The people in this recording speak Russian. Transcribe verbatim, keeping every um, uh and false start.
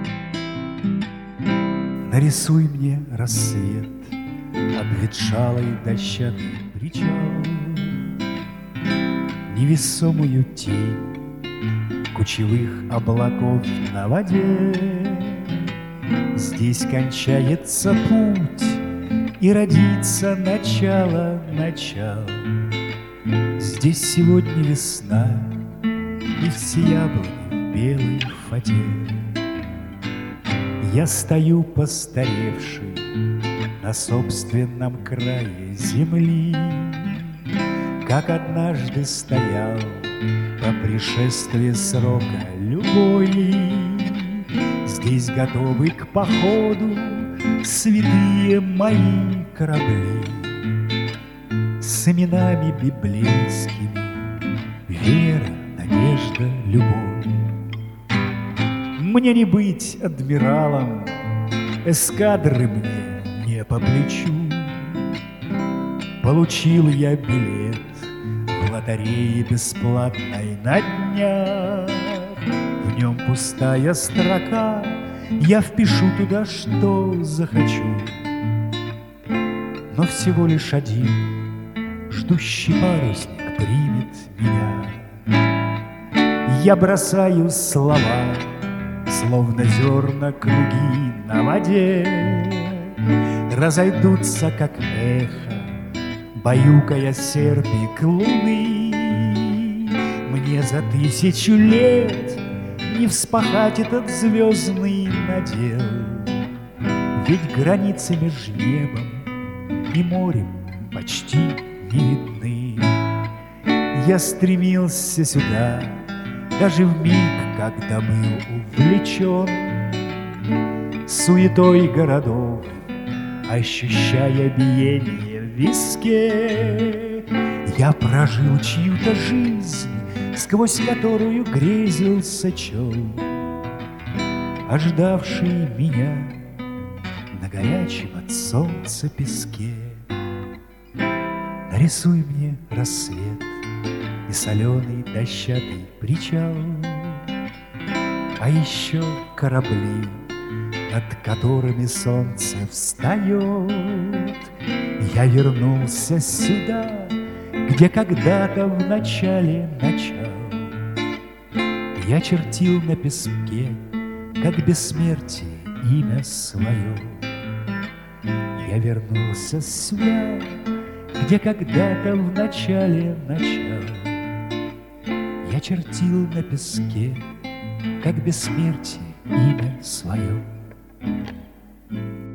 Нарисуй мне рассвет, обветшалый дощатый причал, невесомую тень кучевых облаков на воде. Здесь кончается путь и родится начало начал. Здесь сегодня весна, и все яблони в белой фате. Я стою постаревший на собственном крае земли, как однажды стоял по пришествии срока любой. Здесь готовы к походу святые мои корабли с именами библейскими: вера, надежда, любовь. Мне не быть адмиралом, эскадры мне не по плечу. Получил я билет в лотерее бесплатной на днях. В нем пустая строка, я впишу туда, что захочу. Но всего лишь один ждущий парусник примет меня. Я бросаю слова, словно зерна круги на воде, разойдутся, как эхо, баюкая серпик луны. Мне за тысячу лет не вспахать этот звездный надел, ведь границы между небом и морем почти не видны. Я стремился сюда даже в миг, когда был увлечен суетой городов, ощущая биение в виске. Я прожил чью-то жизнь, сквозь которую грезился чел, ожидавший меня на горячем от солнца песке. Нарисуй мне рассвет и соленый дощатый причал, а еще корабли, над которыми солнце встает. Я вернулся сюда, где когда-то в начале начал я чертил на песке, как бессмертие, имя свое. Я вернулся сюда, где когда-то в начале начал я чертил на песке, как бессмертие, имя свое.